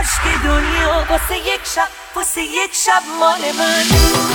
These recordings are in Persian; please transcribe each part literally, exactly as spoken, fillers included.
کاش که دنیا واسه یک شب واسه یک شب مال من.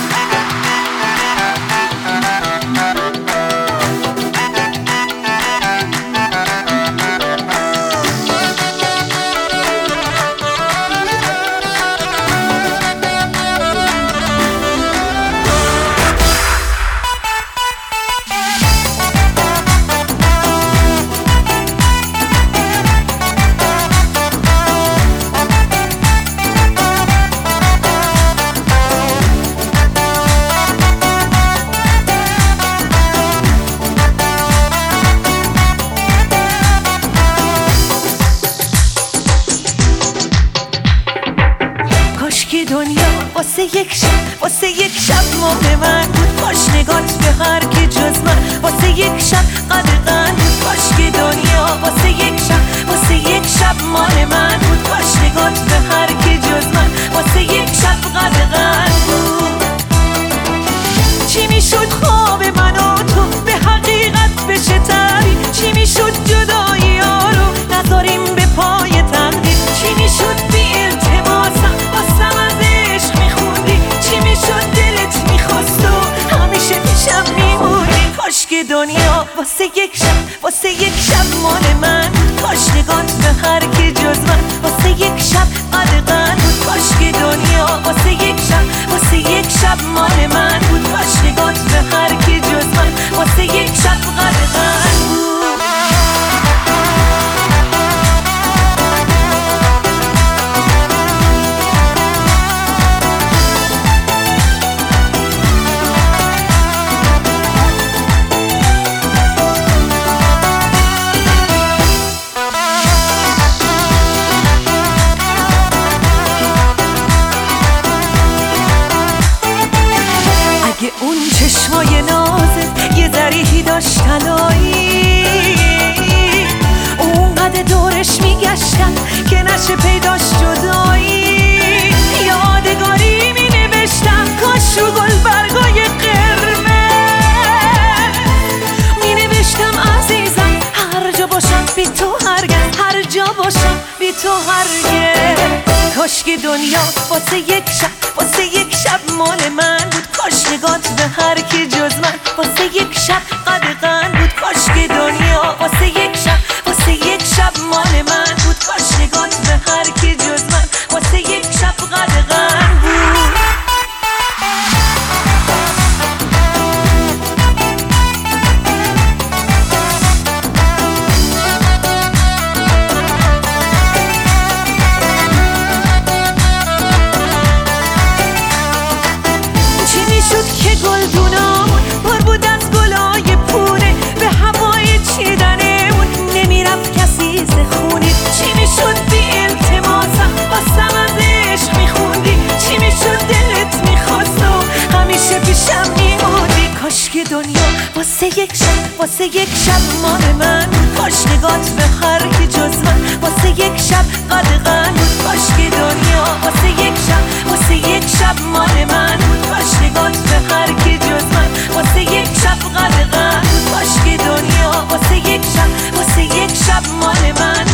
که دنیا واسه یک شب واسه یک شب مال من بود. کاش نگات به هر کی جز من واسه یک شب قدغن بود. کاش که دنیا واسه یک شب واسه یک شب مال من بود. کاش نگات به هر کی جز من واسه یک شب قدغن بود. چی میشد خواب من و تو به حقیقت بشه تعبیر؟ چی میشد جدایی ها رو نذاریم به پای تقدیر؟ چی میشد بی التماسم واسم از عشق میخوندی؟ چی میشد دلت میخواست و همیشه پیشم میموندی؟ کاش که دنیا واسه یک شب واسه یک شب مال من. کاش نگات به هر کی جز من واسه یک شب قدغن بود. کاش که دنیا واسه یک شب واسه یک شب مال من بود. کاش نگات به هر کی جز من واسه یک شب قدغن بود. اگه اون چشمای نازت یه ذریحی داشت طلایی، اونقدر دورش میگشتم که نشه پیداش جدایی. یادگاری می نوشتم کاش رو گل برگای قرمز می نوشتم عزیزم هر جا باشم بی تو هرگز، هر جا باشم بی تو هرگز. کاش که دنیا واسه یک شب واسه یک شب مال من بود. کاش نگات به هر کی جز من واسه یک شب قدغن بود. کاش که دنیا واسه یک شب واسه یک شب مال من بود. کاش نگات به هر کی جز من واسه یک شب قدغن بود. که گلدونامون پر بود از گلای پونه، به هوای چیدنمون نمیرفت کسی زخونی. چی میشد بی التماسم واسم از عشق میخوندی؟ چی میشد دلت میخواست و همیشه پیشم میموندی؟ کاش که دنیا واسه یک شب واسه یک شب مال من. کاش نگات به هر کی جز من واسه یک شب قدغن بود. کاش که دنیا واسه یک شب واسه یک شب مال من بود. کاش نگات به هر کی جز من واسه یک شب قدغن بود. کاش که دنیا واسه یک شب واسه یک شب مال من.